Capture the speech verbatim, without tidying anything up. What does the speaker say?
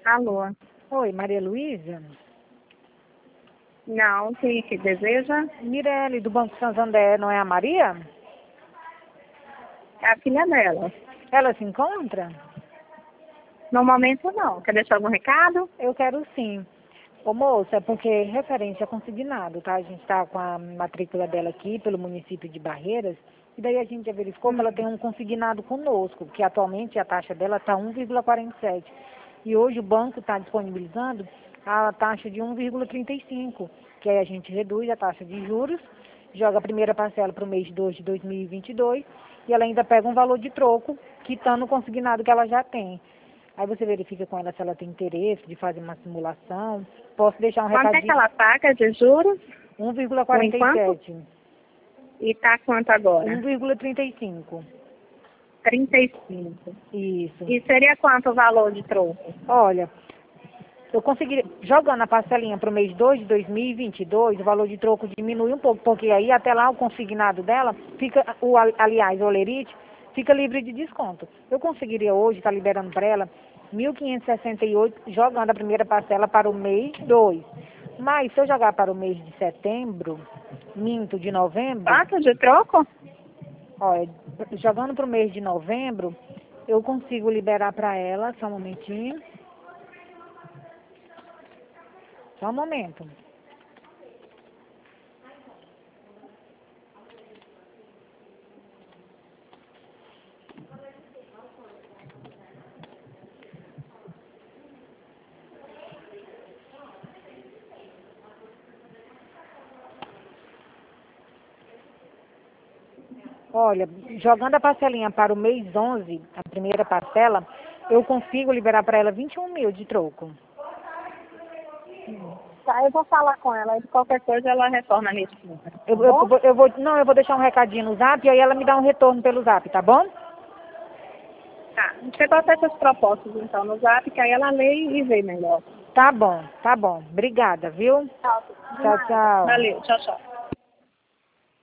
Alô? Oi, Maria Luísa? Não, que, que deseja? Mirelle, do Banco Santander, não é a Maria? É a filha dela. Ela se encontra? No momento não. Quer deixar algum recado? Eu quero sim. Ô moça, é porque referente a consignado, tá? A gente tá com a matrícula dela aqui pelo município de Barreiras, e daí a gente já verificou Hum. que ela tem um consignado conosco, que atualmente a taxa dela está um vírgula quarenta e sete. E hoje o banco está disponibilizando a taxa de um vírgula trinta e cinco, que aí a gente reduz a taxa de juros, joga a primeira parcela para o mês de dois de dois mil e vinte e dois, e ela ainda pega um valor de troco, quitando o consignado que ela já tem. Aí você verifica com ela se ela tem interesse de fazer uma simulação. Posso deixar um Quanto é que recadinho? ela paga de juros? um vírgula Por quarenta e enquanto? sete. E tá quanto agora? um vírgula trinta e cinco. trinta e cinco. Isso. E seria quanto o valor de troco? Olha, eu consegui, jogando a parcelinha para o mês dois de dois mil e vinte e dois, o valor de troco diminui um pouco, porque aí até lá o consignado dela fica, o, aliás, o olerite, fica livre de desconto. Eu conseguiria hoje estar liberando para ela mil quinhentos e sessenta e oito, jogando a primeira parcela para o mês dois. Mas se eu jogar para o mês de setembro, minto, de novembro, Quanto de troco? olha, jogando para o mês de novembro, eu consigo liberar para ela, só um momentinho. Só um momento. Olha, jogando a parcelinha para o mês onze, a primeira parcela, eu consigo liberar para ela vinte e um mil de troco. Tá, eu vou falar com ela. E qualquer coisa ela retorna nesse número. Tá Eu, eu, bom? eu, eu vou, não, eu vou deixar um recadinho no zap e aí ela me dá um retorno pelo zap, tá bom? Tá. Você bota essas propostas então no zap, que aí ela lê e vê melhor. Tá bom, tá bom. Obrigada, viu? Tchau. Tchau, tchau. Valeu. Tchau, tchau.